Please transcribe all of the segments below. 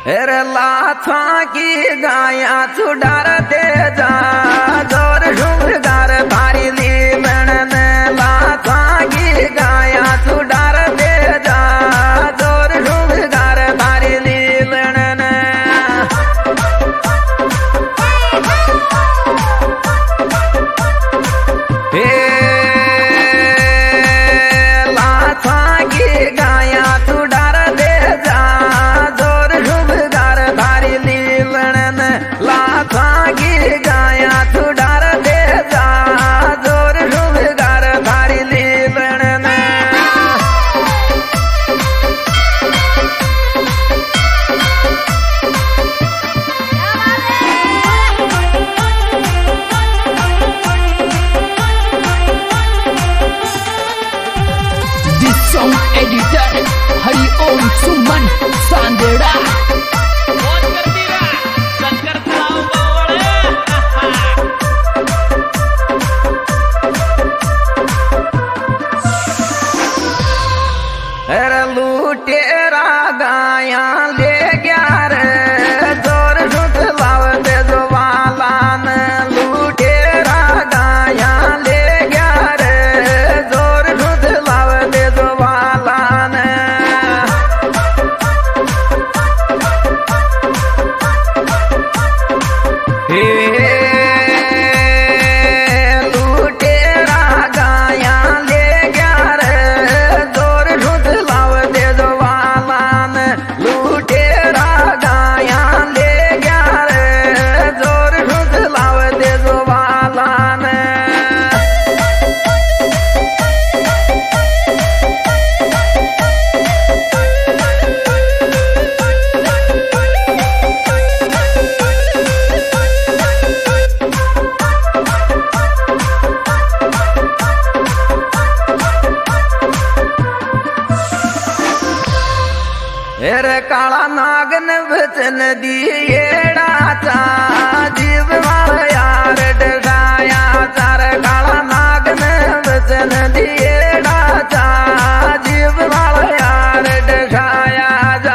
अरे लाथा की गाया छुडार दे जा जोर शुभगार भारी लीलन लाथा की गाया छुडार दे जा जोर शुभगार भारी लीलन हे लाथा की गाया छुडार दे जा जोर शुभगार भारी लीलन लाथा की गाया छुडार दे जा जोर शुभगार भारी लीलन This song editor हरिओम सुमन सांदेड़ा अरे लूटेरा गाया ले गया रे जोर शुद्ध लाव दे जो वालान लूटेरा गाया ले गया रे जोर शुद्ध लाव दे जो वालान लूटेरा गाया ले गया रे जोर शुद्ध लाव दे जो वालान लूटेरा गाया ले गया रे जोर शुद्ध लाव दे जो वालान अरे काला नागन वचन दिएड़ा चा जीव वाला यार डराया चार काला नागन वचन दिएड़ा चा जीव वाला यार डराया जा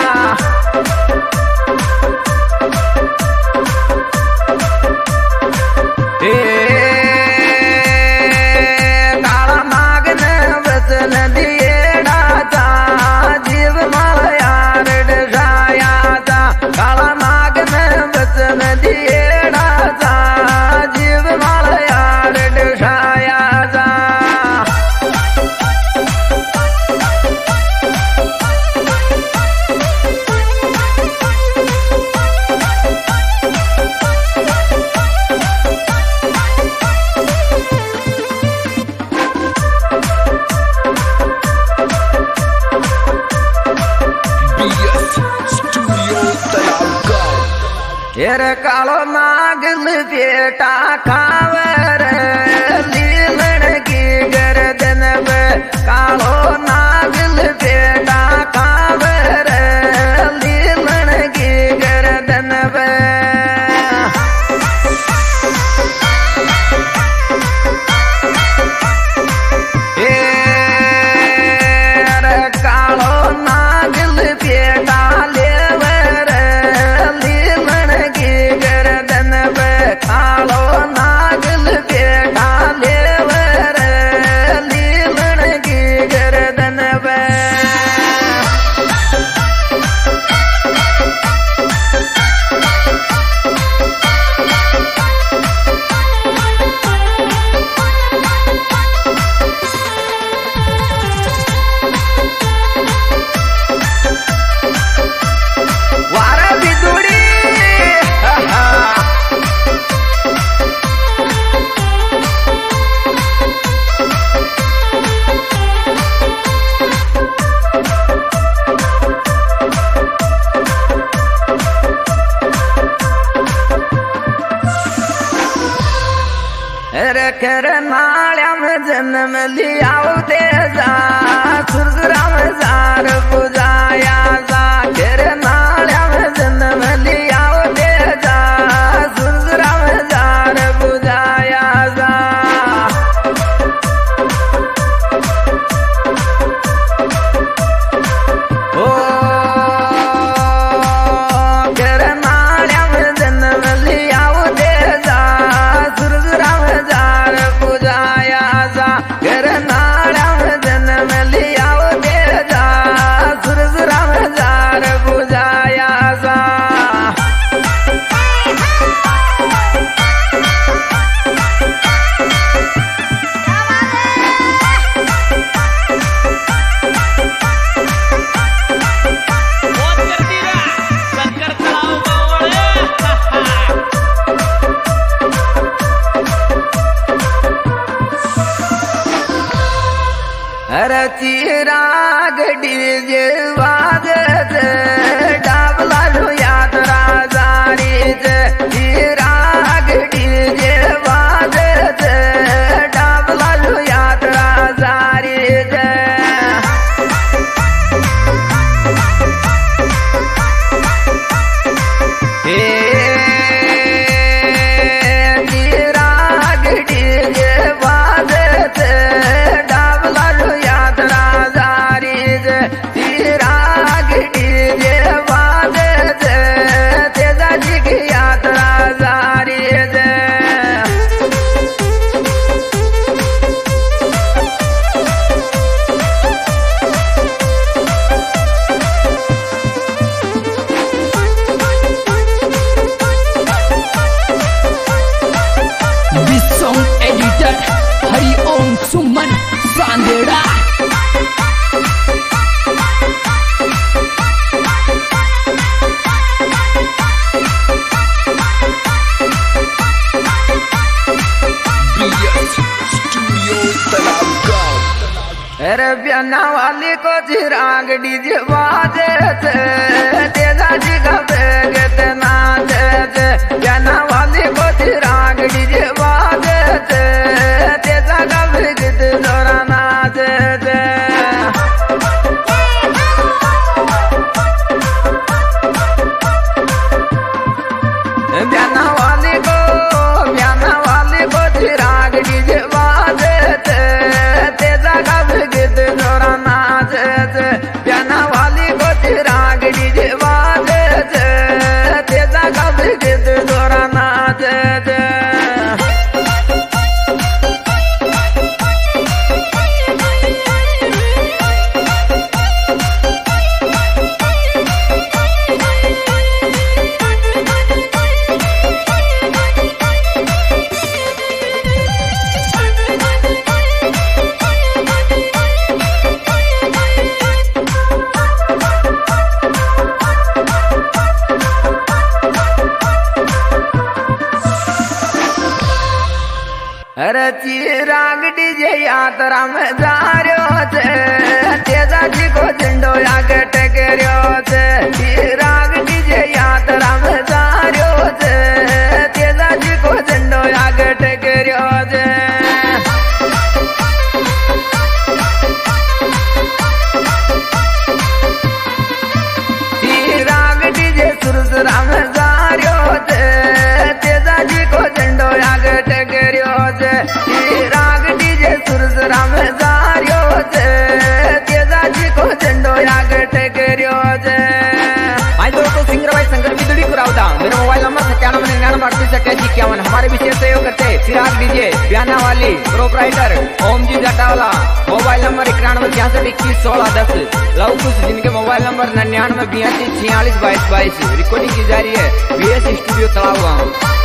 काला नागन वचन दिएड़ा चा जीव वाला यार डराया जा काला नागन वचन दिएड़ा चा जीव वाला यार डराया जा BS स्टूडियो तलावगांव अरे कालो नागल बेटा खावर लीलन की गर्दन पे कालो नागल बेटा खावर लीलन की गर्दन पे अरे कालो नागल बेटा लेवर लीलन की गर्दन पे कालो नागल बेटा लेवर लीलन की गर्दन पे वारा बिदुड़ी अरे कर नाळ्याम जन्म लियाव दे जा सुरसुराम जार बुजाया जा कर नाळ्याम जन्म लियाव दे जा सुरसुराम जार बुजाया जा ओ डीजे बाजे डाबला यात्रा जारी चिराग डीजे बाजे डाबला यात्रा जारी चिराग डीजे बाजे डाबला यात्रा जारी चिराग डीजे बाजे तेजा जी की यात्रा जारी This song editor Hari Om Suman Sandera. BS Studio Talam Gaon. अरे ब्याना वाली को चिराग डीजे बाजे तेजा जी का बेगत नाचे ब्याना वाली को चिराग डीजे बाजे तेजा का बेगत जोरा नाचे ब्याना वाली को चिराग डीजे बाजे तेजा का बेगत जोरा नाचे ब्याना वाली को चिराग डीजे बाजे तेजा का बेगत जोरा नाचे अरे चिराग डीजे यात्रा में जा रहो छे तेजा जी को झंडो आगे टेकरियो छे चिराग डीजे यात्रा में जा रहो छे तेजा जी को झंडो आगे टेकरियो छे चिराग डीजे सुरसरा में जा रहो छे तेजा जी को झंडो आगे टेकरियो छे चिराग डीजे सुरसरा में जा रहो छे तेजा जी को झंडो आगे टेकरियो छे भाई दोस्तों सिंगर भाई शंकर बिदुड़ी कुरावदा मेरा मोबाइल नंबर 97993881 हमारे विशेष सहयोग करते चिराग डीजे ब्याना वाली proprietor Om ji Jatawala mobile number 9166211610 Luv Kush जिनके मोबाइल नंबर 9982464222 रिकॉर्डिंग की जा रही है BS स्टूडियो तलाव गाँव।